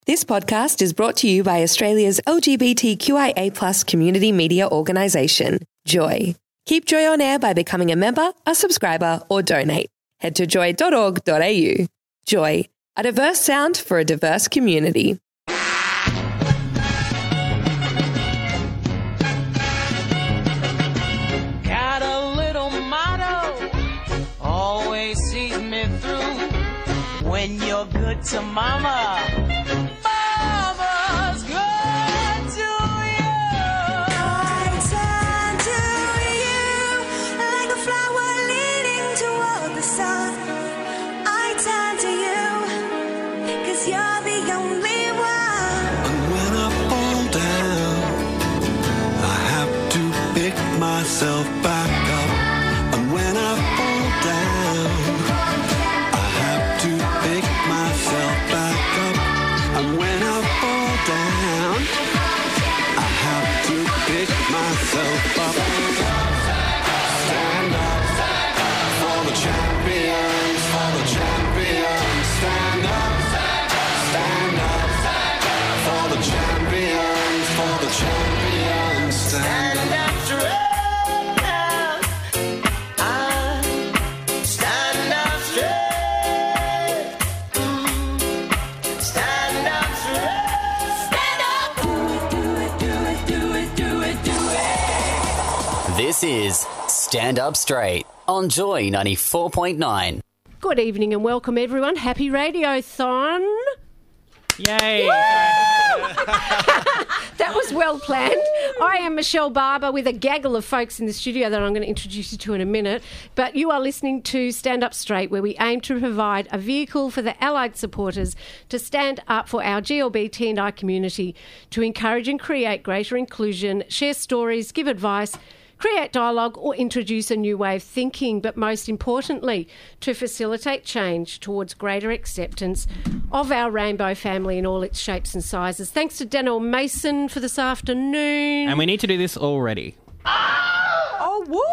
This podcast is brought to you by Australia's LGBTQIA+ community media organisation, Joy. Keep Joy on air by becoming a member, a subscriber, or donate. Head to joy.org.au. Joy, a diverse sound for a diverse community. Got a little motto, always sees me through. When you're good to mama, mama's good to you. I turn to you like a flower leading toward the sun. I turn to you, 'cause you're the only one. And when I fall down, I have to pick myself back up. And when I fall down, I have to pick myself back up. And when I fall down, I have to pick myself up. Stand up for the champions, for the champions. Stand up for the champions, for the champions. Stand up. stand up straight. Stand up straight. Stand up straight. Stand up. Do it. This is Stand Up Straight on Joy 94.9. Good evening and welcome everyone. Happy Radiothon. Yay! That was well planned. I am Michelle Barber with a gaggle of folks in the studio that I'm going to introduce you to in a minute. But you are listening to Stand Up Straight, where we aim to provide a vehicle for the allied supporters to stand up for our GLBT&I community, to encourage and create greater inclusion, share stories, give advice, create dialogue or introduce a new way of thinking, but most importantly, to facilitate change towards greater acceptance of our rainbow family in all its shapes and sizes. Thanks to Daniel Mason for this afternoon. And we need to do this already. Oh, woo!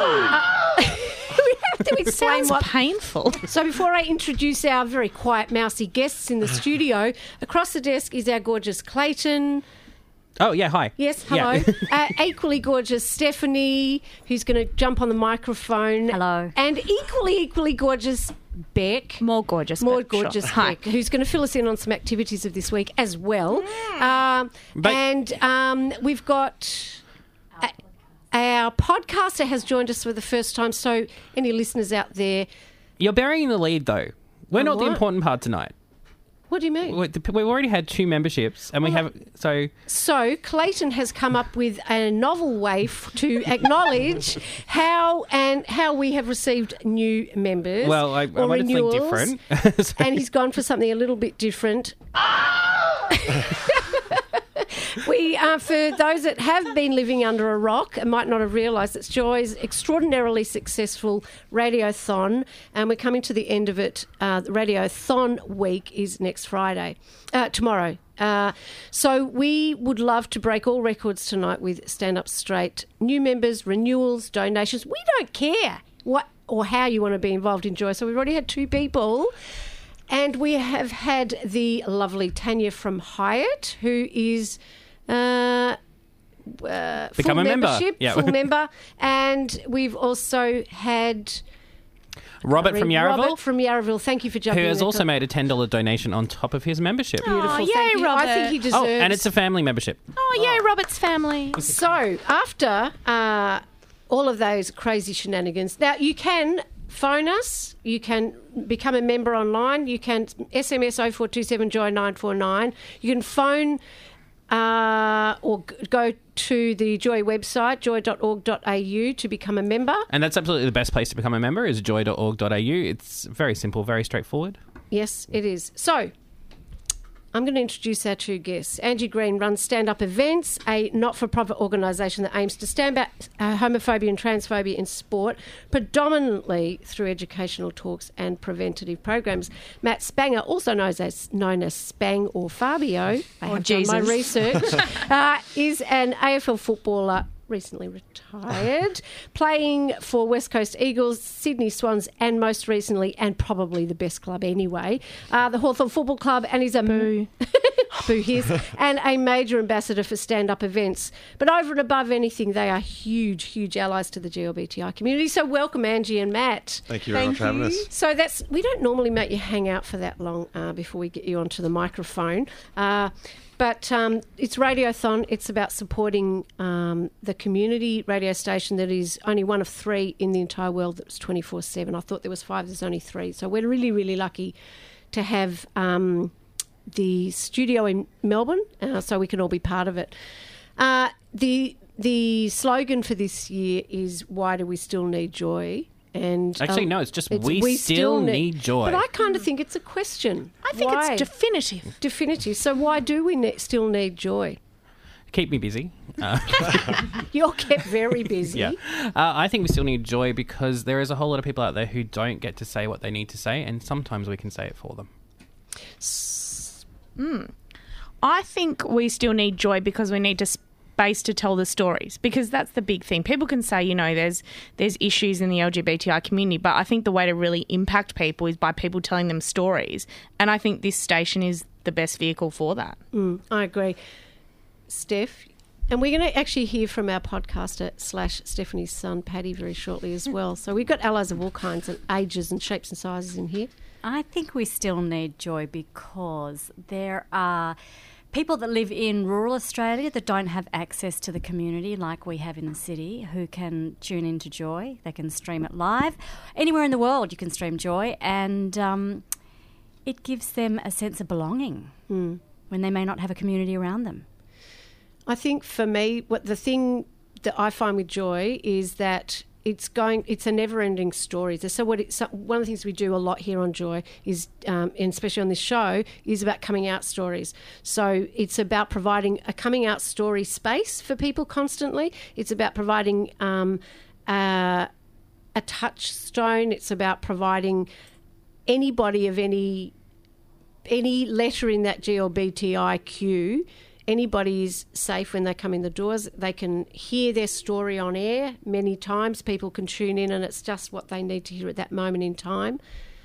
We have to explain what... painful. So before I introduce our very quiet, mousy guests in the studio, across the desk is our gorgeous Clayton. Oh, yeah, hi. Yes, hello. Yeah. Equally gorgeous Stephanie, who's going to jump on the microphone. Hello. And equally gorgeous Beck. More gorgeous. More but sure. gorgeous Hi. Beck, who's going to fill us in on some activities of this week as well. But- We've got... our podcaster has joined us for the first time, so any listeners out there... You're burying the lead, though. We're not the what? important part tonight. What do you mean? We've already had 2 memberships, and we have... So Clayton has come up with a novel way to acknowledge how we have received new members. Well, I or wanted something renewals, different. and he's gone for something a little bit different. We, for those that have been living under a rock and might not have realised, it's Joy's extraordinarily successful Radiothon, and we're coming to the end of it. The Radiothon week is next Friday, tomorrow. So we would love to break all records tonight with Stand Up Straight. New members, renewals, donations. We don't care what or how you want to be involved in Joy. So we've already had 2 people. And we have had the lovely Tanya from Hyatt, who is Become full a member. membership, Yeah. full member. And we've also had Robert from Yarraville, Robert from Yarraville. Thank you for jumping who in has there. also made a $10 donation on top of his membership. Beautiful. yay, Thank you. I Robert. think he deserves... Oh, and it's a family membership. Oh, yay, Robert's family. So, after all of those crazy shenanigans, now you can phone us, you can become a member online, you can SMS 0427 Joy 949, you can phone or go to the Joy website, joy.org.au, to become a member. And that's absolutely the best place to become a member is joy.org.au. It's very simple, very straightforward. Yes, it is. So, I'm going to introduce our 2 guests. Angie Green runs Stand Up Events, a not-for-profit organisation that aims to stand back homophobia and transphobia in sport, predominantly through educational talks and preventative programs. Matt Spanger, also known as Spang or Fabio, I have done my research, is an AFL footballer recently retired, playing for West Coast Eagles, Sydney Swans, and most recently, and probably the best club anyway, the Hawthorn Football Club, and he's a boo his, and a major ambassador for stand-up events. But over and above anything, they are huge allies to the GLBTI community. So welcome, Angie and Matt. Thank you very much for having us. So we don't normally make you hang out for that long before we get you onto the microphone. But it's Radiothon. It's about supporting the community radio station that is only one of 3 in the entire world that's 24/7. I thought there was 5. There's only 3. So we're really, really lucky to have the studio in Melbourne, so we can all be part of it. The slogan for this year is, "Why do we still need joy?" And Actually, no, it's just we still need joy. But I kind of think it's a question. I think Why? it's definitive. Definitive. So why do we still need joy? Keep me busy. You're kept very busy. Yeah. I think we still need joy because there is a whole lot of people out there who don't get to say what they need to say, and sometimes we can say it for them. I think we still need joy because we need space to tell the stories, because that's the big thing. People can say, there's issues in the LGBTI community, but I think the way to really impact people is by people telling them stories. And I think this station is the best vehicle for that. I agree. Steph, and we're going to actually hear from our podcaster / Stephanie's son, Paddy, very shortly as well. So we've got allies of all kinds and ages and shapes and sizes in here. I think we still need joy because there are people that live in rural Australia that don't have access to the community like we have in the city, who can tune into Joy. They can stream it live. Anywhere in the world you can stream Joy, and it gives them a sense of belonging when they may not have a community around them. I think for me, the thing that I find with Joy is that it's a never-ending story. So one of the things we do a lot here on Joy is, and especially on this show, is about coming out stories. So it's about providing a coming out story space for people constantly. It's about providing a touchstone. It's about providing anybody of any letter in that GLBTIQ. Anybody is safe when they come in the doors. They can hear their story on air many times. People can tune in, and it's just what they need to hear at that moment in time.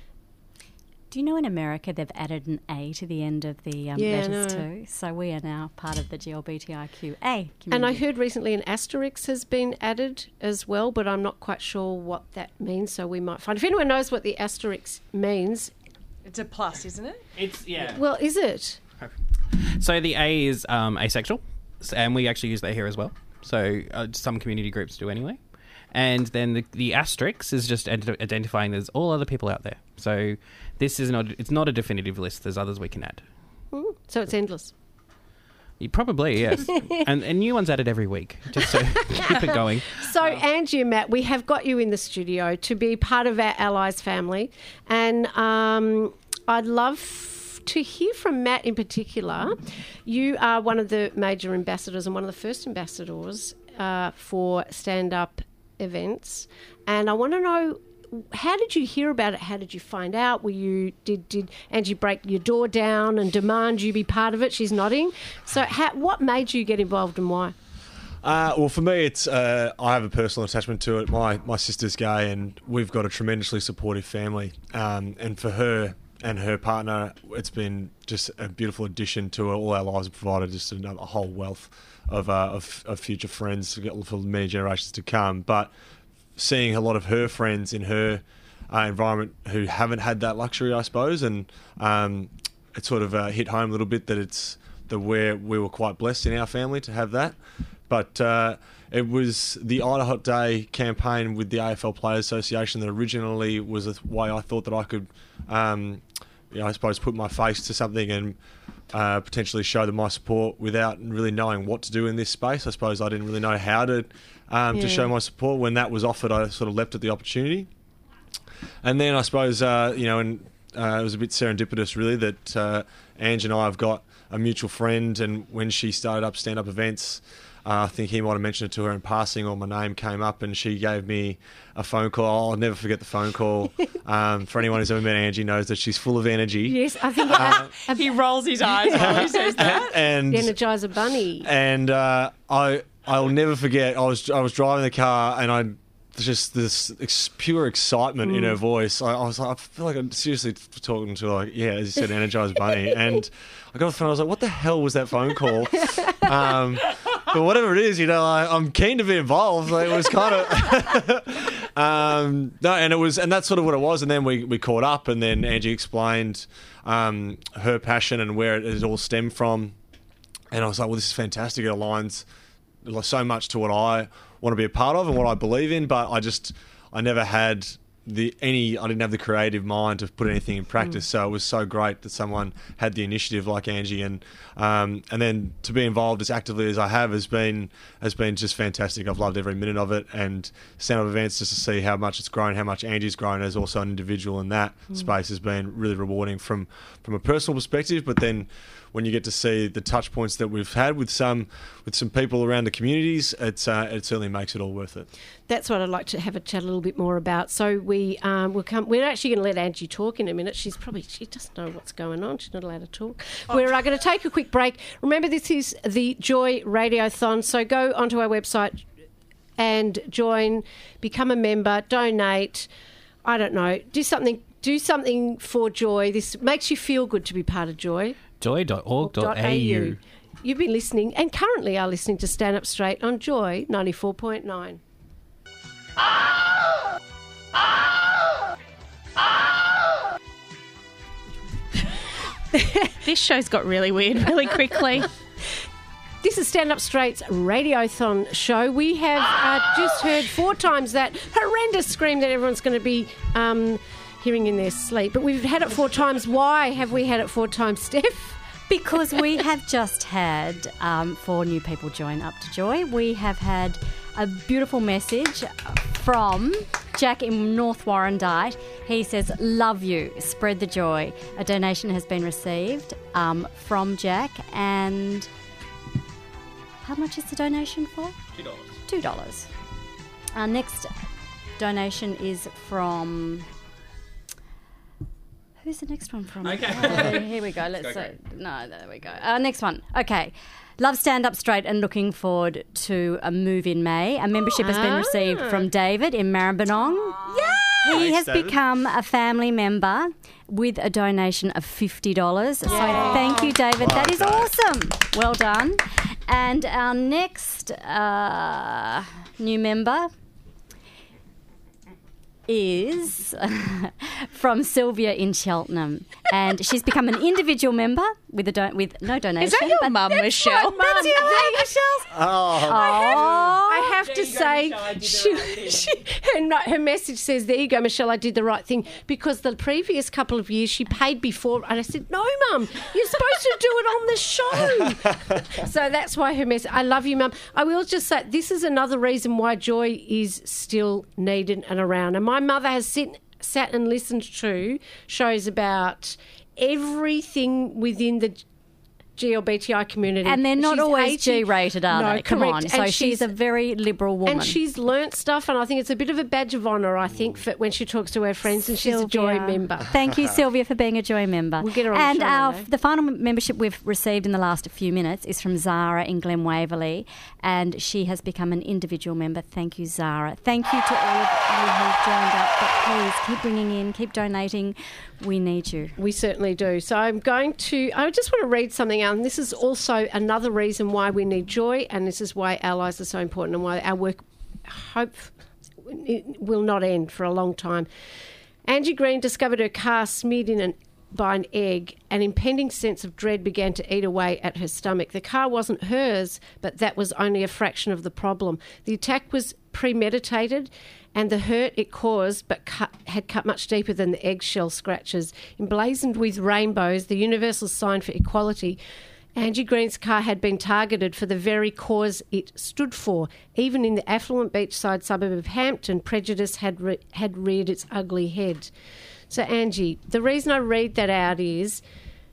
Do you know in America they've added an A to the end of the letters too? So we are now part of the GLBTIQA community. And I heard recently an asterisk has been added as well, but I'm not quite sure what that means, so we might find. If anyone knows what the asterisk means... It's a plus, isn't it? It's, yeah. Well, is it? So the A is asexual, and we actually use that here as well. So some community groups do anyway. And then the asterisk is just identifying there's all other people out there. So it's not a definitive list. There's others we can add. So it's endless. Probably, yes. and new ones added every week, just to keep it going. So, Angie and Matt, we have got you in the studio to be part of our Allies family. And I'd love to hear from Matt in particular. You are one of the major ambassadors and one of the first ambassadors for stand-up events. And I want to know, how did you hear about it? How did you find out? Did Angie break your door down and demand you be part of it? She's nodding. So what made you get involved and why? Well, for me, it's I have a personal attachment to it. My sister's gay, and we've got a tremendously supportive family. And for her and her partner, it's been just a beautiful addition to all our lives. Provided just a whole wealth of future friends for many generations to come. But seeing a lot of her friends in her environment who haven't had that luxury, I suppose, and it sort of hit home a little bit that we were quite blessed in our family to have that. But it was the Ida Hot Day campaign with the AFL Players Association that originally was a way I thought that I could, I suppose, put my face to something and potentially show them my support without really knowing what to do in this space. I suppose I didn't really know how to show my support. When that was offered, I sort of leapt at the opportunity. And then I suppose, it was a bit serendipitous really that Ange and I have got a mutual friend, and when she started up stand-up events, I think he might have mentioned it to her in passing, or my name came up, and she gave me a phone call. I'll never forget the phone call. For anyone who's ever met Angie knows that she's full of energy. Yes, I think he rolls his eyes while he says that. And the Energizer Bunny. And I I'll never forget. I was driving the car and I just this pure excitement in her voice. I was like, I feel like I'm seriously talking to as you said, Energized Bunny. And I got off the phone. I was like, what the hell was that phone call? But whatever it is, I'm keen to be involved. Like, it was kind of and that's sort of what it was. And then we caught up, and then Angie explained her passion and where it all stemmed from. And I was like, well, this is fantastic. It aligns so much to what I want to be a part of and what I believe in, but I never had I didn't have the creative mind to put anything in practice. So it was so great that someone had the initiative like Angie, and then to be involved as actively as I have has been just fantastic. I've loved every minute of it, and stand-up events, just to see how much it's grown, how much Angie's grown as also an individual in that space, has been really rewarding from a personal perspective. But then when you get to see the touch points that we've had with some people around the communities, it certainly makes it all worth it. That's what I'd like to have a chat a little bit more about. So we're actually going to let Angie talk in a minute. She doesn't know what's going on. She's not allowed to talk. We're going to take a quick break. Remember, this is the Joy Radiothon. So go onto our website and join, become a member, donate. I don't know, do something for Joy. This makes you feel good to be part of Joy. Joy.org.au. You've been listening and currently are listening to Stand Up Straight on Joy 94.9. This show's got really weird really quickly. This is Stand Up Straight's Radiothon show. We have just heard 4 times that horrendous scream that everyone's going to be hearing in their sleep. But we've had it 4 times. Why have we had it 4 times, Steph? Because we have just had 4 new people join Up to Joy. We have had a beautiful message from Jack in North Warrandyte. He says, love you, spread the joy. A donation has been received from Jack, and how much is the donation for? $2. Our next donation is from... Who's the next one from? Okay. Here we go. Let's see. No, there we go. Next one. Okay. Love Stand Up Straight and looking forward to a move in May. A membership has been received from David in Maribyrnong. Yay! He has become a family member with a donation of $50. So thank you, David. That is awesome. Well done. And our next new member is from Sylvia in Cheltenham, and she's become an individual member with no donation. Is that your mum, Michelle? That's your mum, Michelle. I have to say, her message says, there you go, Michelle, I did the right thing, because the previous couple of years she paid before, and I said, no, Mum, you're supposed to do it on the show. So that's why her message, I love you, Mum. I will just say, this is another reason why Joy is still needed and around. And my mother has sat and listened to shows about everything within the GLBTI community. And they're not always G-rated, are they? Come correct. on. So she's a very liberal woman. And she's learnt stuff, and I think it's a bit of a badge of honour, I think, for when she talks to her friends, and she's a Joy member. Thank you, Sylvia, for being a Joy member. We'll get her on the show, the final membership we've received in the last few minutes is from Zara in Glen Waverley, and she has become an individual member. Thank you, Zara. Thank you to all of you who've joined up, but please keep bringing in, keep donating. We need you. We certainly do. So I just want to read something out, and this is also another reason why we need Joy, and this is why allies are so important and why our work will not end for a long time. Angie Green discovered her car smeared by an egg. An impending sense of dread began to eat away at her stomach. The car wasn't hers, but that was only a fraction of the problem. The attack was premeditated, and the hurt it caused had cut much deeper than the eggshell scratches. Emblazoned with rainbows, the universal sign for equality, Angie Green's car had been targeted for the very cause it stood for. Even in the affluent beachside suburb of Hampton, prejudice had reared its ugly head. So, Angie, the reason I read that out is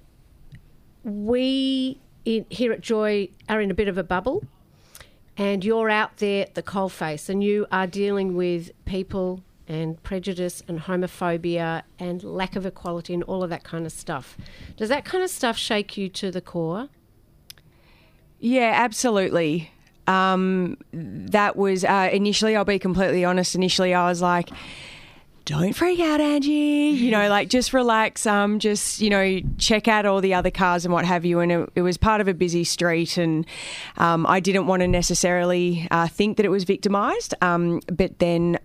we here at Joy are in a bit of a bubble, and you're out there at the coalface, and you are dealing with people and prejudice and homophobia and lack of equality and all of that kind of stuff. Does that kind of stuff shake you to the core? Yeah, absolutely. that was initially, I'll be completely honest, initially I was like, don't freak out, Angie, you know, like just relax, just, you know, check out all the other cars and what have you. And it was part of a busy street, and I didn't want to necessarily think that it was victimised. But then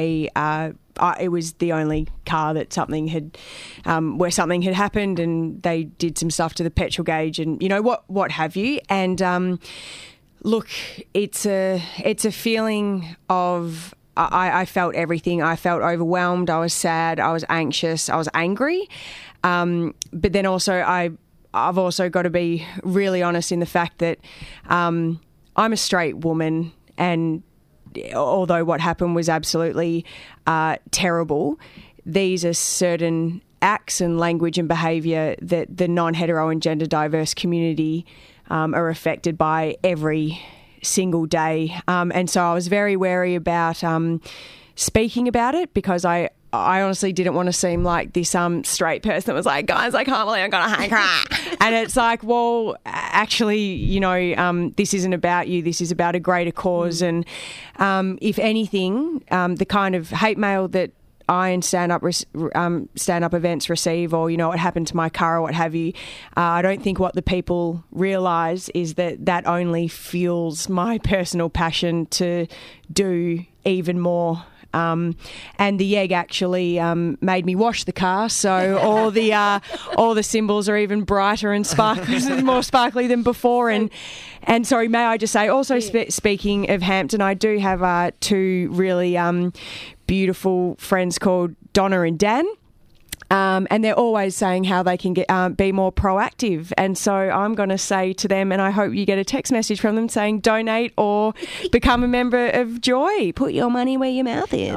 it was the only car that something had, where something had happened, and they did some stuff to the petrol gauge and, you know, what have you. And look, it's a feeling of, I felt everything. I felt overwhelmed. I was sad. I was anxious. I was angry. But then also I've also got to be really honest in the fact that I'm a straight woman, and although what happened was absolutely terrible, these are certain acts and language and behaviour that the non-hetero and gender diverse community are affected by every single day. And so I was very wary about speaking about it, because I honestly didn't want to seem like this straight person that was like, guys, I can't believe I'm going to hang cry. And it's like, well, actually, you know, this isn't about you. This is about a greater cause. And if anything, the kind of hate mail that I and stand-up events receive, or, you know, what happened to my car or what have you, I don't think what the people realise is that only fuels my personal passion to do even more. And the egg actually made me wash the car, so all the symbols are even brighter and more sparkly than before. And sorry, may I just say, also speaking of Hampton, I do have two really beautiful friends called Donna and Dan. And they're always saying how they can be more proactive. And so I'm going to say to them, and I hope you get a text message from them saying, donate or become a member of Joy. Put your money where your mouth is. Oh,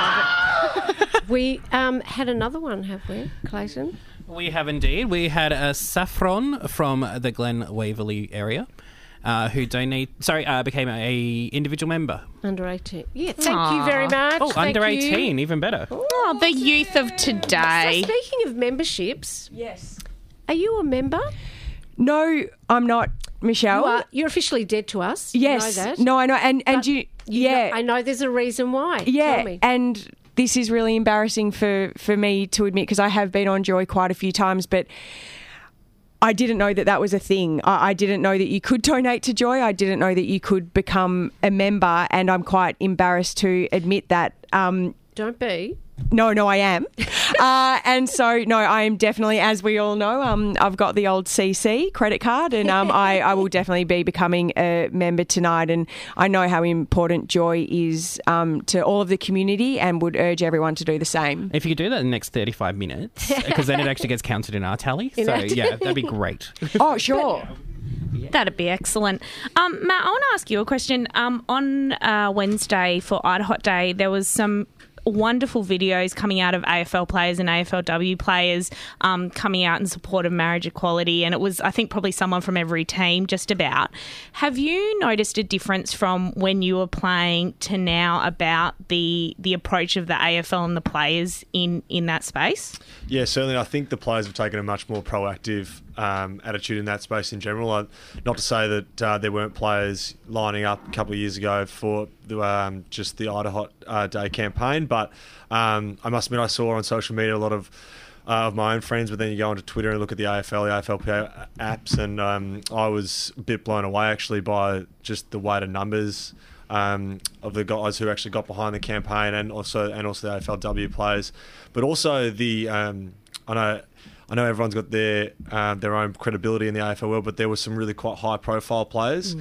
I love it. We had another one, have we, Clayton? We have indeed. We had a Saffron from the Glen Waverley area. Who became a individual member. Under 18. Yeah, thank you very much. Oh, thank under you. 18, even better. Oh, the youth of today. So speaking of memberships, yes, are you a member? No, I'm not, Michelle. You're officially dead to us. Yes. You know that. No, I know. And you yeah. I know there's a reason why. Yeah. Tell me. And this is really embarrassing for me to admit, because I have been on Joy quite a few times, but I didn't know that was a thing. I didn't know that you could donate to Joy. I didn't know that you could become a member, and I'm quite embarrassed to admit that. Don't be. No, I am. And so, no, I am definitely, as we all know, I've got the old CC credit card, and I will definitely be becoming a member tonight. And I know how important Joy is to all of the community, and would urge everyone to do the same. If you could do that in the next 35 minutes, because then it actually gets counted in our tally. So, yeah, that'd be great. Oh, sure. Yeah. That'd be excellent. Matt, I want to ask you a question. On Wednesday for IDHOT Day, there was some wonderful videos coming out of AFL players and AFLW players coming out in support of marriage equality, and it was, I think, probably someone from every team just about. Have you noticed a difference from when you were playing to now about the approach of the AFL and the players in that space? Yeah, certainly. I think the players have taken a much more proactive attitude in that space in general. Not to say that there weren't players lining up a couple of years ago for just the IDHOT Day campaign, but I must admit I saw on social media a lot of my own friends, but then you go onto Twitter and look at the AFLPA apps, and I was a bit blown away actually by just the weight of numbers of the guys who actually got behind the campaign, and also the AFLW players, but also the I know everyone's got their own credibility in the AFL world, but there were some really quite high profile players.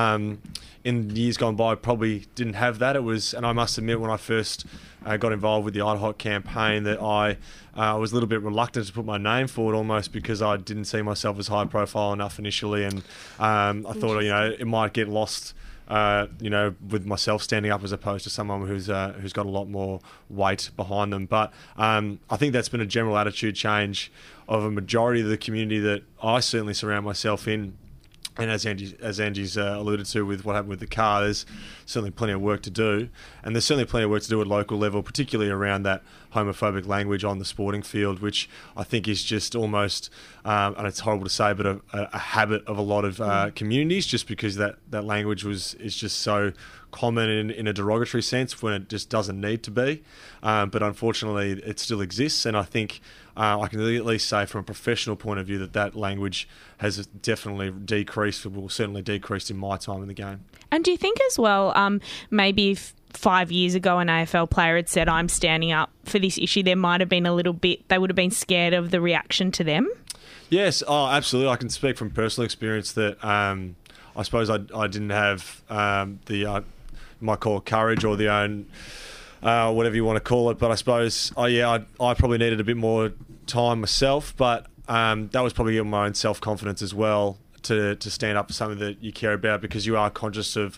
In years gone by, probably didn't have that. It was, and I must admit, when I first got involved with the IDHOT campaign, that I was a little bit reluctant to put my name forward, almost because I didn't see myself as high profile enough initially, and I thought, it might get lost. With myself standing up as opposed to someone who's got a lot more weight behind them. But I think that's been a general attitude change of a majority of the community that I certainly surround myself in. And as Angie's alluded to with what happened with the car, there's certainly plenty of work to do. And there's certainly plenty of work to do at local level, particularly around that homophobic language on the sporting field, which I think is just almost, and it's horrible to say, but a habit of a lot of communities, just because that language is just so common in a derogatory sense when it just doesn't need to be. But unfortunately, it still exists. And I think I can at least say from a professional point of view that language has definitely decreased, well, certainly decreased in my time in the game. And do you think as well, maybe if 5 years ago an AFL player had said, I'm standing up for this issue, there might have been a little bit, they would have been scared of the reaction to them? Yes, absolutely. I can speak from personal experience that I suppose I didn't have the, you might call it courage or the own, whatever you want to call it. But I suppose, I probably needed a bit more time myself, but that was probably my own self-confidence as well to stand up for something that you care about, because you are conscious of,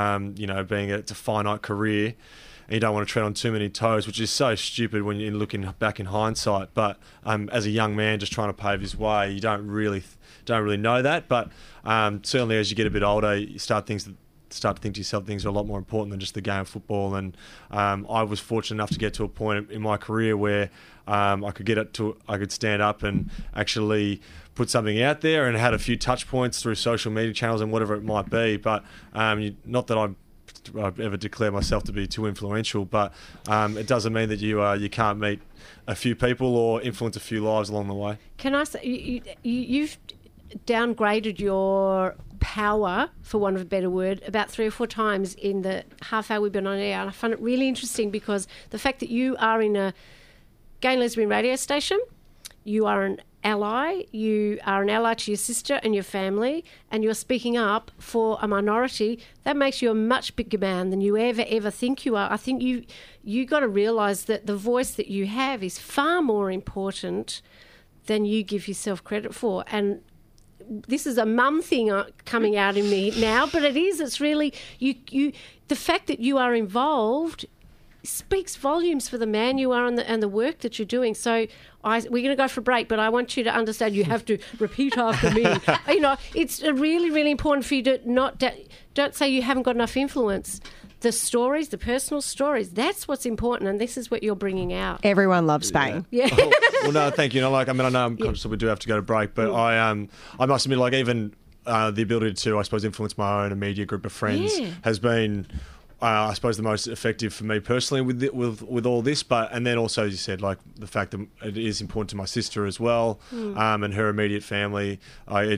being it's a finite career and you don't want to tread on too many toes, which is so stupid when you're looking back in hindsight. But as a young man just trying to pave his way, you don't really know that. But certainly as you get a bit older, you start to think to yourself things are a lot more important than just the game of football. And I was fortunate enough to get to a point in my career where I could stand up and actually put something out there, and had a few touch points through social media channels and whatever it might be. But not that I've ever declared myself to be too influential, but it doesn't mean that you can't meet a few people or influence a few lives along the way. Can I say, you've downgraded your power, for want of a better word, about 3 or 4 times in the half hour we've been on air. And I find it really interesting because the fact that you are in a gay and lesbian radio station, you are an ally to your sister and your family, and you're speaking up for a minority, that makes you a much bigger man than you ever think you are. I think you got to realise that the voice that you have is far more important than you give yourself credit for. And this is a mum thing coming out in me now, but it is. It's really you. The fact that you are involved speaks volumes for the man you are and the work that you're doing. So we're going to go for a break, but I want you to understand you have to repeat after me. It's really, really important for you to don't say you haven't got enough influence. The stories, the personal stories, that's what's important, and this is what you're bringing out. Everyone loves Spain. Yeah. Well, no, thank you. I know I'm conscious that we do have to go to break, but I must admit, even the ability to, I suppose, influence my own immediate group of friends has been, I suppose, the most effective for me personally with all this. And then also, as you said, the fact that it is important to my sister as well, and her immediate family. I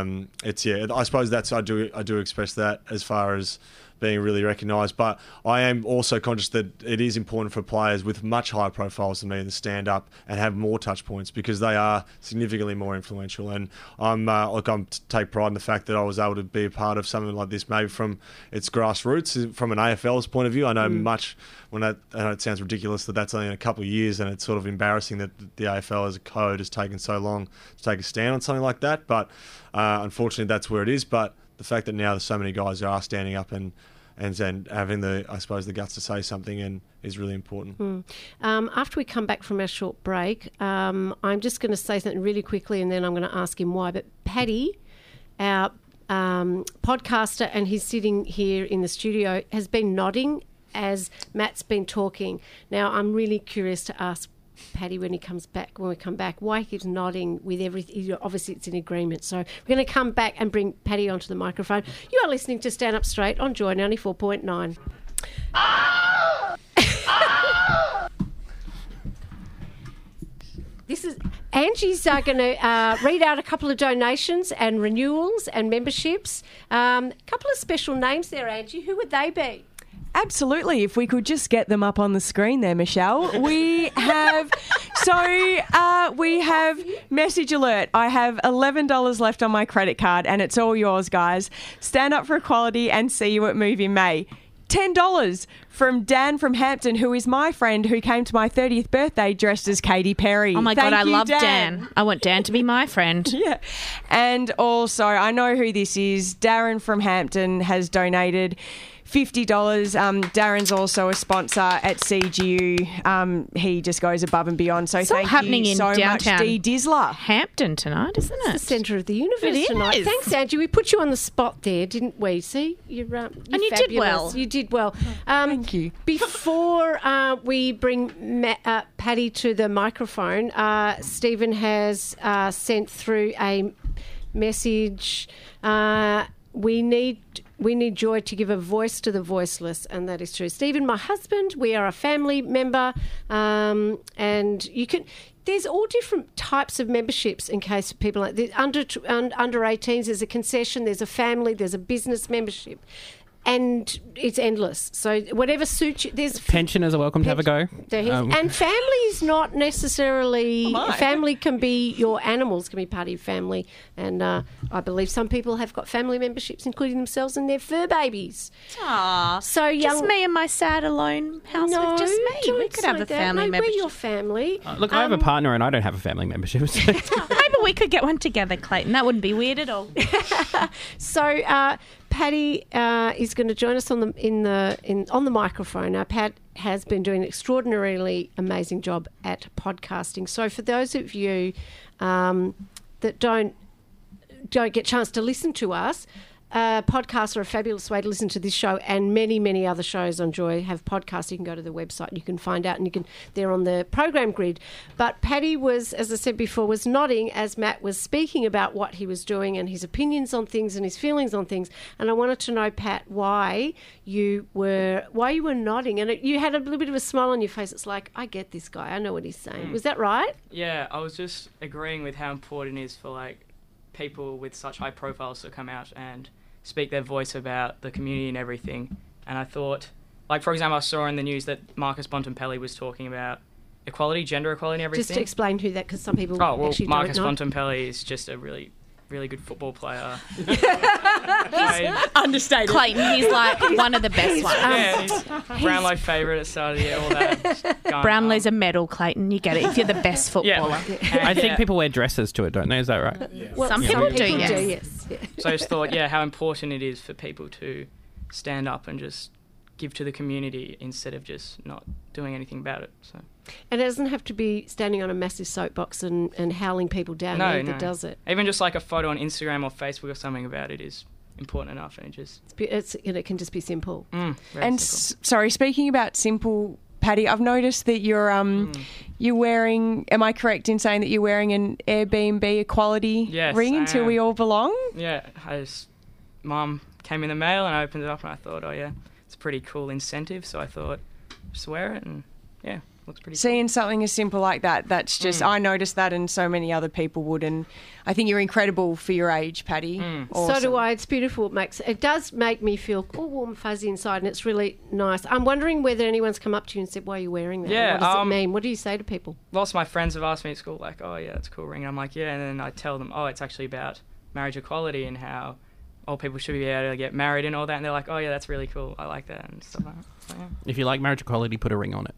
suppose I do express that as far as being really recognised, but I am also conscious that it is important for players with much higher profiles than me to stand up and have more touch points, because they are significantly more influential. And I'm take pride in the fact that I was able to be a part of something like this, maybe from its grassroots, from an AFL's point of view. I know much. I know it sounds ridiculous that that's only in a couple of years, and it's sort of embarrassing that the AFL as a code has taken so long to take a stand on something like that. But unfortunately, that's where it is. But the fact that now there's so many guys who are standing up and having the guts to say something is really important. After we come back from our short break, I'm just going to say something really quickly, and then I'm going to ask him why. But Paddy, our podcaster, and he's sitting here in the studio, has been nodding as Matt's been talking. Now, I'm really curious to ask Paddy when we come back, why he keeps nodding with everything. Obviously, it's in agreement. So we're going to come back and bring Paddy onto the microphone. You are listening to Stand Up Straight on Joy 94.9. This is Angie's going to read out a couple of donations and renewals and memberships. A couple of special names there, Angie. Who would they be? Absolutely. If we could just get them up on the screen there, Michelle. We have message alert. I have $11 left on my credit card, and it's all yours, guys. Stand up for equality and see you at Movie May. $10 from Dan from Hampton, who is my friend who came to my 30th birthday dressed as Katy Perry. Oh my God, I love Dan. I want Dan to be my friend. Yeah. And also, I know who this is. Darren from Hampton has donated $50. Darren's also a sponsor at CGU. He just goes above and beyond. So It's all thank happening you in so downtown much, Dee Dizzler. Hampton tonight, isn't it? It's the centre of the universe It tonight. is. Thanks, Angie. We put you on the spot there, didn't we? See, you're And you did fabulous. well. You did well. Thank you. Before we bring Paddy to the microphone, Stephen has sent through a message. We need Joy to give a voice to the voiceless, and that is true. Stephen, my husband, we are a family member, and you can. There's all different types of memberships in case people like there's under 18s. There's a concession. There's a family. There's a business membership. And it's endless. So whatever suits you. There's Pensioners are welcome to have a go. and family is not necessarily. Family can be your animals, can be part of your family. And I believe some people have got family memberships, including themselves and their fur babies. Aww. So young. Just me and my sad alone house No, with just me. don't We could have say a that. family No, membership. we're your family. Look, I have a partner and I don't have a family membership. So. Maybe we could get one together, Clayton. That wouldn't be weird at all. So Paddy is going to join us on the microphone. Now, Pat has been doing an extraordinarily amazing job at podcasting. So for those of you that don't get a chance to listen to us, podcasts are a fabulous way to listen to this show, and many, many other shows on Joy have podcasts. You can go to the website and you can find out, and they're on the program grid. But Paddy was, as I said before, was nodding as Matt was speaking about what he was doing and his opinions on things and his feelings on things. And I wanted to know, Pat, why you were nodding, and you had a little bit of a smile on your face. It's like, I get this guy. I know what he's saying. Was that right? Yeah, I was just agreeing with how important it is for people with such high profiles to come out and speak their voice about the community and everything. And I thought, for example, I saw in the news that Marcus Bontempelli was talking about equality, gender equality and everything. Just to explain who that, because some people actually Marcus don't know. Bontempelli is just a really, really good football player. Understated. Clayton, he's like one of the best ones. Yeah, he's Brownlow favourite at the start of the year, all that. Brownlow's a medal, Clayton. You get it if you're the best footballer. I think people wear dresses to it, don't they? Is that right? Yeah. Well, some people do, yes. So I just thought, how important it is for people to stand up and just give to the community instead of just not doing anything about it. So. And it doesn't have to be standing on a massive soapbox and howling people down either, does it? Even just like a photo on Instagram or Facebook or something about it is important enough, and it can just be simple. And sorry, speaking about simple, Paddy, I've noticed that you're wearing. Am I correct in saying that you're wearing an Airbnb equality ring until we all belong? Yeah, Mum came in the mail and I opened it up and I thought, it's a pretty cool incentive. So I thought, just wear it and looks pretty. Seeing something as simple like that's just. I noticed that, and so many other people would, and I think you're incredible for your age, Paddy. Awesome. So do I. It's beautiful. It does make me feel all warm and fuzzy inside, and it's really nice. I'm wondering whether anyone's come up to you and said, "Why are you wearing that? Yeah, what does it mean? What do you say to people?" Lots of my friends have asked me at school, it's a cool ring. And I'm like, and then I tell them, it's actually about marriage equality and how all people should be able to get married and all that. And they're like, that's really cool. I like that and stuff like that. So, If you like marriage equality, put a ring on it.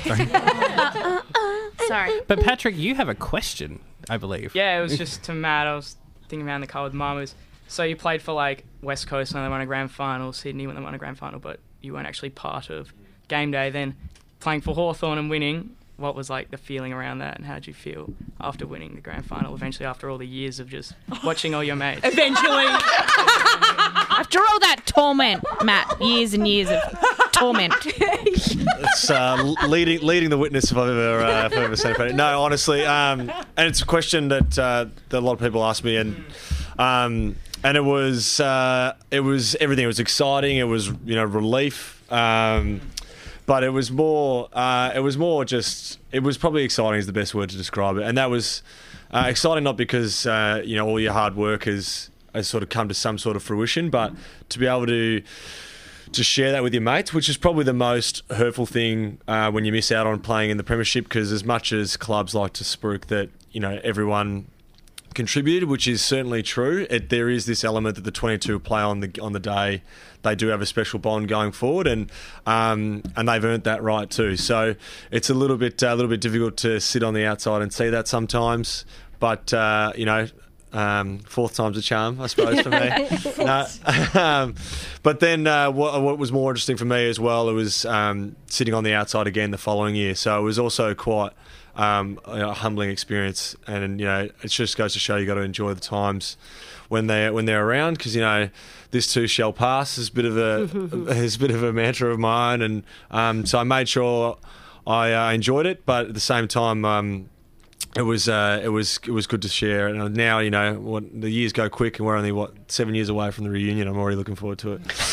Sorry. But Patrick, you have a question, I believe. Yeah, it was just to Matt. I was thinking about in the car with Mum. So you played for West Coast when they won a grand final, Sydney when they won a grand final, but you weren't actually part of game day. Then playing for Hawthorn and winning, what was the feeling around that, and how did you feel after winning the grand final? Eventually, after all the years of just watching all your mates. Eventually, after all that torment, Matt, years and years of torment. It's leading the witness if I've ever said it. No, honestly, and it's a question that a lot of people ask me, and it was everything. It was exciting. It was relief. But it was more just. It was probably exciting is the best word to describe it, and that was exciting not because all your hard work has sort of come to some sort of fruition, but to be able to share that with your mates, which is probably the most hurtful thing when you miss out on playing in the premiership, because as much as clubs like to spruik that everyone contributed, which is certainly true, there is this element that the 22 play on the day. They do have a special bond going forward, and they've earned that right too. So it's a little bit difficult to sit on the outside and see that sometimes. But Fourth time's a charm, I suppose, for me. No, but then what was more interesting for me as well, it was sitting on the outside again the following year. So it was also quite a humbling experience, and it just goes to show you got to enjoy the times when they're around, because this too shall pass is a bit of a mantra of mine, and so I made sure I enjoyed it, but at the same time it was good to share. And now the years go quick, and we're only 7 years away from the reunion. I'm already looking forward to it.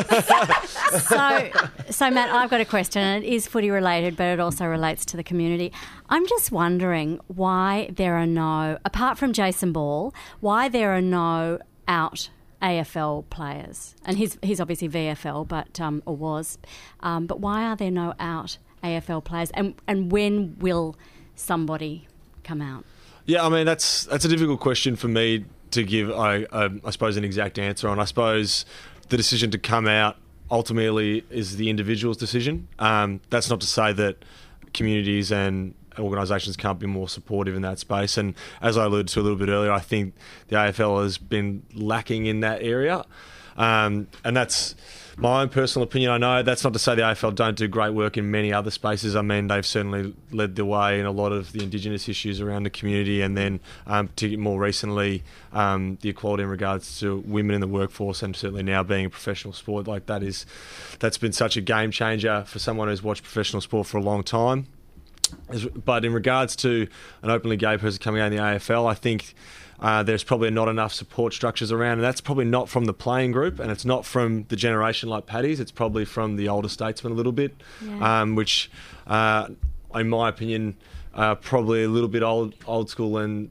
So Matt, I've got a question, and it is footy related, but it also relates to the community. I'm just wondering why there are no, apart from Jason Ball, why there are no out AFL players. And he's obviously VFL, but or was. But why are there no out AFL players? And when will somebody come out? Yeah, I mean that's a difficult question for me to give. I suppose an exact answer on. I suppose the decision to come out ultimately is the individual's decision. That's not to say that communities and organisations can't be more supportive in that space. And as I alluded to a little bit earlier, I think the AFL has been lacking in that area. And that's my own personal opinion. I know that's not to say the AFL don't do great work in many other spaces. I mean, they've certainly led the way in a lot of the Indigenous issues around the community, and then more recently, the equality in regards to women in the workforce, and certainly now being a professional sport. Like that's been such a game changer for someone who's watched professional sport for a long time. But in regards to an openly gay person coming out in the AFL, I think there's probably not enough support structures around, and that's probably not from the playing group, and it's not from the generation like Paddy's. It's probably from the older statesmen a little bit, which, in my opinion, probably a little bit old school and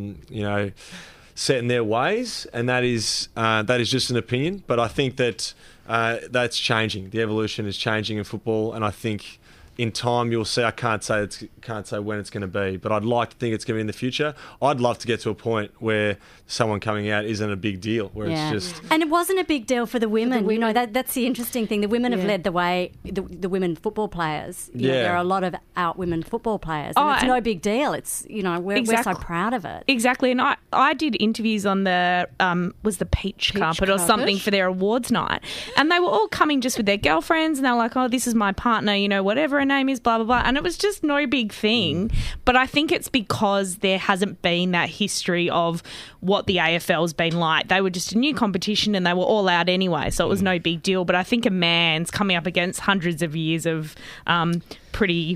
set in their ways, and that is just an opinion. But I think that that's changing. The evolution is changing in football, and I think in time you'll see. I can't say when it's going to be, but I'd like to think it's going to be in the future. I'd love to get to a point where someone coming out isn't a big deal, where it's just... And it wasn't a big deal for the women. That's the interesting thing. The women have led the way, the women football players. There are a lot of out women football players, and it's no big deal. It's, we're so proud of it. Exactly. And I did interviews on the, was the peach carpet or something for their awards night, and they were all coming just with their girlfriends, and they were like, oh, this is my partner, whatever her name is, blah, blah, blah. And it was just no big thing. But I think it's because there hasn't been that history of what the AFL's been like. They were just a new competition, and they were all out anyway, so it was no big deal. But I think a man's coming up against hundreds of years of pretty,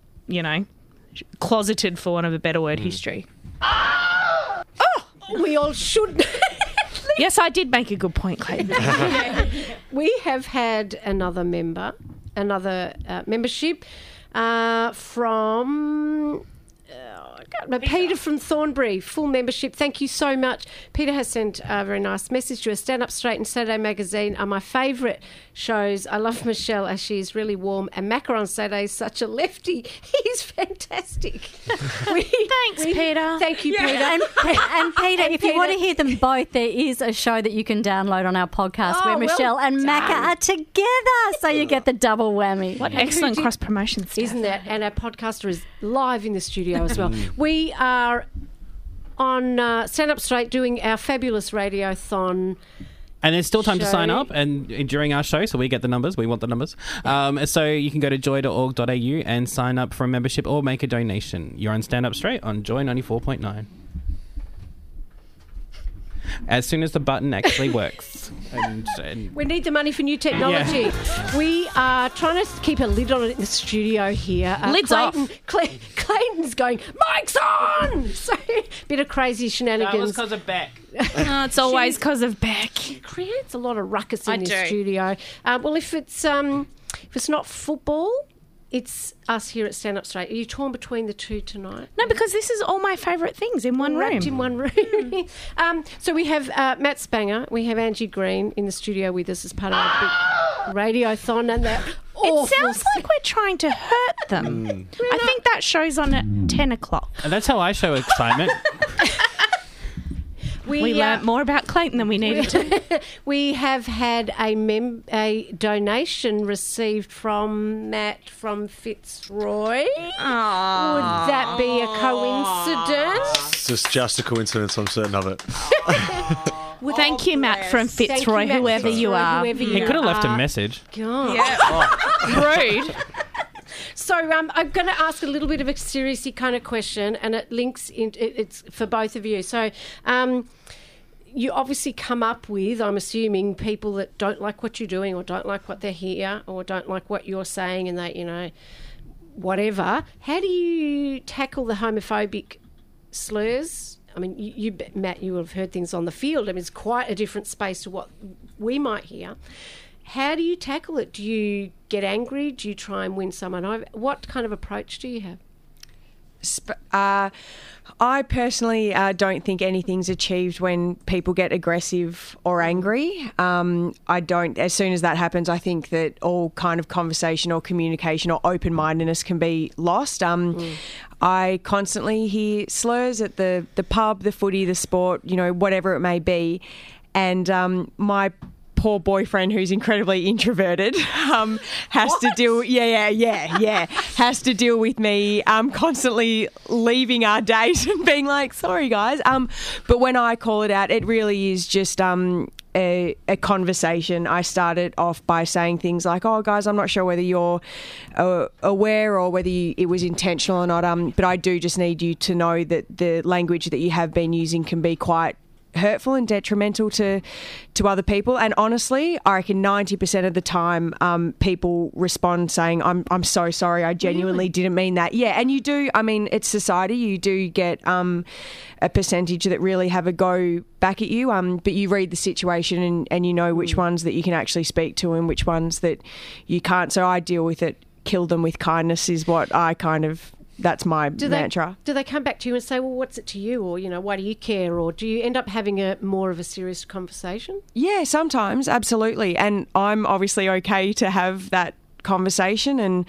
closeted, for want of a better word, history. We all should. Yes, I did make a good point, Clayton. We have had another membership from... Peter from Thornbury, full membership. Thank you so much. Peter has sent a very nice message to us. Stand Up Straight and Saturday Magazine are my favourite shows. I love Michelle as she is really warm, and Macca on Saturday is such a lefty. He's fantastic. Thanks, Peter. Thank you, Peter. And Peter, if you want to hear them both, there is a show that you can download on our podcast where Michelle and Macca are together, so you get the double whammy. What excellent cross-promotion stuff. Isn't that? And our podcaster is live in the studio as well. We are on Stand Up Straight doing our fabulous radiothon. And there's still time to sign up, and during our show, so we get the numbers. We want the numbers. So you can go to joy.org.au and sign up for a membership or make a donation. You're on Stand Up Straight on Joy 94.9. As soon as the button actually works. And we need the money for new technology. Yeah. We are trying to keep a lid on it in the studio here. Lids off. Clayton's going, mic's on! So, bit of crazy shenanigans. That was because of Beck. It's always because of Beck. Creates a lot of ruckus in the studio. Well, if it's not football, it's us here at Stand Up Straight. Are you torn between the two tonight? No, because this is all my favourite things in one room. Wrapped in one room. So we have Matt Spanger, we have Angie Green in the studio with us as part of our big radiothon, and that it sounds like we're trying to hurt them. I think that show's on at 10 o'clock. And that's how I show excitement. We learnt more about Clayton than we needed to. We have had a donation received from Matt from Fitzroy. Would that be a coincidence? It's just a coincidence, I'm certain of it. Well, thank you, Matt from Fitzroy, Matt whoever you are. He could have left a message. God. Yeah. Rude. So I'm going to ask a little bit of a seriously kind of question, and it links in. It's for both of you. So you obviously come up with, I'm assuming, people that don't like what you're doing, or don't like what they hear, or don't like what you're saying, and that whatever. How do you tackle the homophobic slurs? I mean, you Matt, you would have heard things on the field. I mean, it's quite a different space to what we might hear. How do you tackle it? Do you get angry? Do you try and win someone over? What kind of approach do you have? I personally don't think anything's achieved when people get aggressive or angry. I don't. As soon as that happens, I think that all kind of conversation or communication or open-mindedness can be lost. I constantly hear slurs at the pub, the footy, the sport, whatever it may be. And my poor boyfriend, who's incredibly introverted, has to deal. Has to deal with me constantly leaving our date and being like, "Sorry, guys." But when I call it out, it really is just a conversation. I started off by saying things like, "Oh, guys, I'm not sure whether you're aware or whether it was intentional or not. But I do just need you to know that the language that you have been using can be quite hurtful and detrimental to other people." And honestly, I reckon 90% of the time people respond saying, I'm so sorry, I genuinely didn't mean that. Yeah, and you do, I mean, it's society, you do get a percentage that really have a go back at you, but you read the situation and you know which ones that you can actually speak to and which ones that you can't. So I deal with it, kill them with kindness is what I kind of... That's my mantra. Do they come back to you and say, well, what's it to you? Or, why do you care? Or do you end up having more of a serious conversation? Yeah, sometimes, absolutely. And I'm obviously okay to have that conversation. And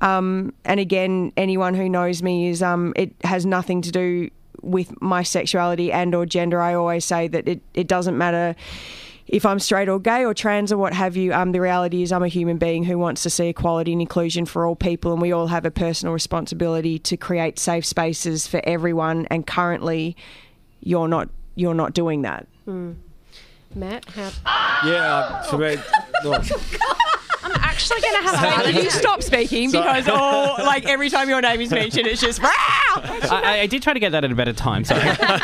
again, anyone who knows me is it has nothing to do with my sexuality and or gender. I always say that it doesn't matter if I'm straight or gay or trans or what have you. The reality is I'm a human being who wants to see equality and inclusion for all people, and we all have a personal responsibility to create safe spaces for everyone, and currently you're not doing that. Matt, how... Yeah, for me... I'm actually going to have you stop speaking because every time your name is mentioned, it's just... I did try to get that at a better time, sorry.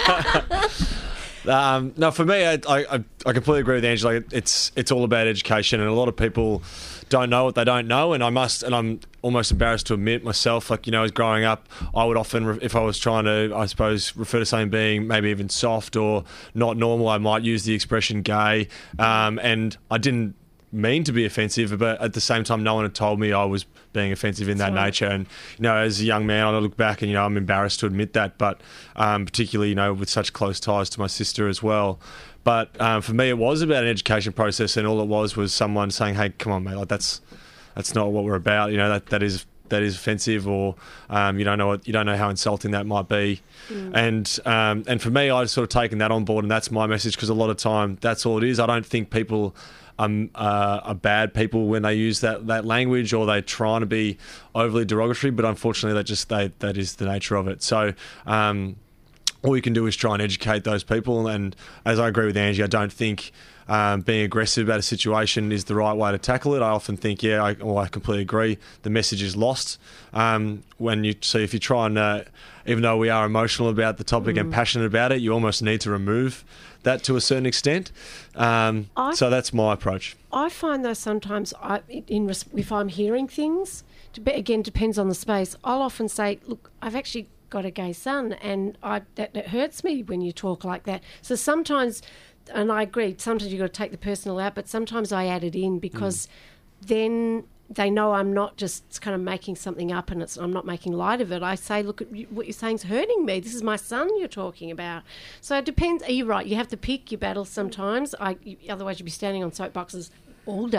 No, for me, I completely agree with Angela. It's all about education, and a lot of people don't know what they don't know. And I'm almost embarrassed to admit myself. As growing up, I would often, if I was trying to, I suppose, refer to something being maybe even soft or not normal, I might use the expression gay, and I didn't mean to be offensive, but at the same time, no one had told me I was being offensive in that nature. And as a young man, I look back and I'm embarrassed to admit that, but particularly with such close ties to my sister as well. But for me, it was about an education process, and all it was someone saying, "Hey, come on, mate, that's not what we're about. That is offensive, or you don't know how insulting that might be." And for me, I've sort of taken that on board, and that's my message, because a lot of time that's all it is. I don't think people are bad people when they use that language, or they're trying to be overly derogatory, but unfortunately that is the nature of it. So all you can do is try and educate those people. And as I agree with Angie, I don't think being aggressive about a situation is the right way to tackle it. I often think, I completely agree, the message is lost. If you try and, even though we are emotional about the topic and passionate about it, you almost need to remove that to a certain extent. So that's my approach. I find though sometimes if I'm hearing things, again, depends on the space, I'll often say, look, I've actually got a gay son, and that hurts me when you talk like that. So sometimes, and I agree, sometimes you've got to take the personal out, but sometimes I add it in because then they know I'm not just kind of making something up and I'm not making light of it. I say, look, what you're saying is hurting me. This is my son you're talking about. So it depends. Are you right? You have to pick your battles sometimes. Otherwise you'd be standing on soapboxes all day,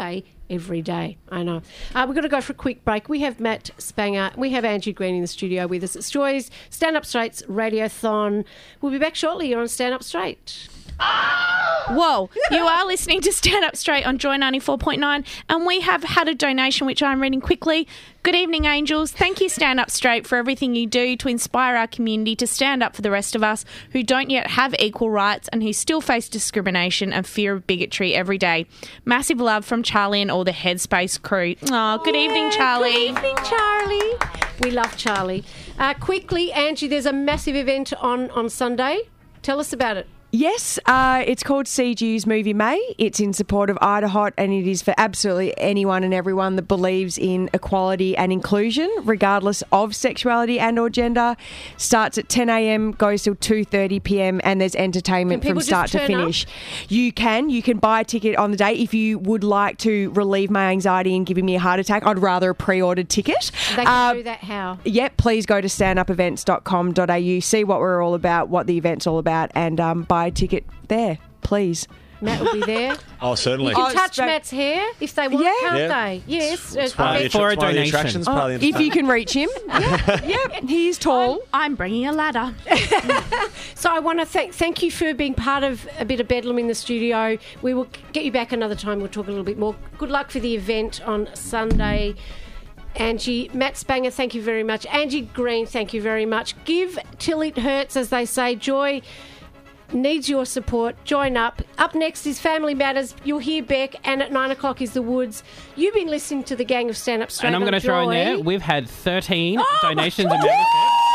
every day. I know. We've got to go for a quick break. We have Matt Spanger. We have Angie Green in the studio with us. It's Joy's Stand Up Straight's Radiothon. We'll be back shortly. You're on Stand Up Straight. Whoa, you are listening to Stand Up Straight on Joy 94.9, and we have had a donation which I'm reading quickly. Good evening, Angels. Thank you, Stand Up Straight, for everything you do to inspire our community to stand up for the rest of us who don't yet have equal rights and who still face discrimination and fear of bigotry every day. Massive love from Charlie and all the Headspace crew. Oh, good evening, Charlie. Good evening, Charlie. We love Charlie. Quickly, Angie, there's a massive event on Sunday. Tell us about it. Yes, it's called CG's Movie May. It's in support of Idaho, and it is for absolutely anyone and everyone that believes in equality and inclusion, regardless of sexuality and or gender. Starts at 10 a.m, goes till 2:30 p.m, and there's entertainment from start to finish. You can buy a ticket on the day. If you would like to relieve my anxiety and giving me a heart attack, I'd rather a pre-ordered ticket. They can do that how? Yep, please go to standupevents.com.au, see what we're all about, what the event's all about, and buy a ticket there, please. Matt will be there. Oh, certainly. You can touch Matt's hair if they want, can't they? Yes. It's part of the attractions. If you can reach him. Yep, he's tall. I'm bringing a ladder. So I want to thank you for being part of a bit of Bedlam in the studio. We will get you back another time. We'll talk a little bit more. Good luck for the event on Sunday. Angie, Matt Spanger, thank you very much. Angie Green, thank you very much. Give till it hurts, as they say. Joy needs your support. Join up. Up next is Family Matters. You'll hear Beck, and at 9 o'clock is The Woods. You've been listening to the gang of Stand Up Straight. And I'm going to throw in there, we've had 13 donations and memberships.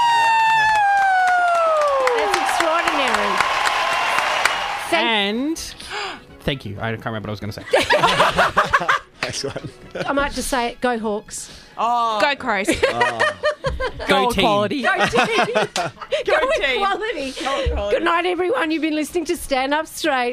That's extraordinary. Thank you. I can't remember what I was going to say. Excellent. I might just say it. Go Hawks. Oh. Go Crows. Go team. Equality. Go team. Go team. equality. Go equality. Good night, everyone. You've been listening to Stand Up Straight.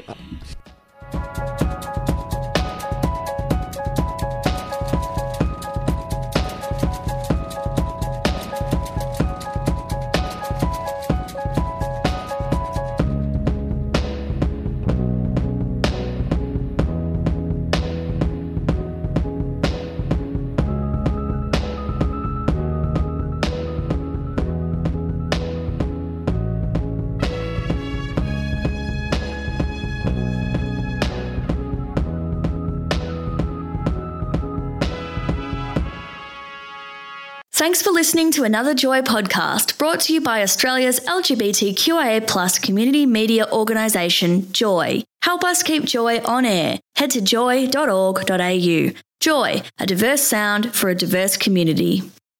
Thanks for listening to another Joy podcast brought to you by Australia's LGBTQIA+ community media organisation, Joy. Help us keep Joy on air. Head to joy.org.au. Joy, a diverse sound for a diverse community.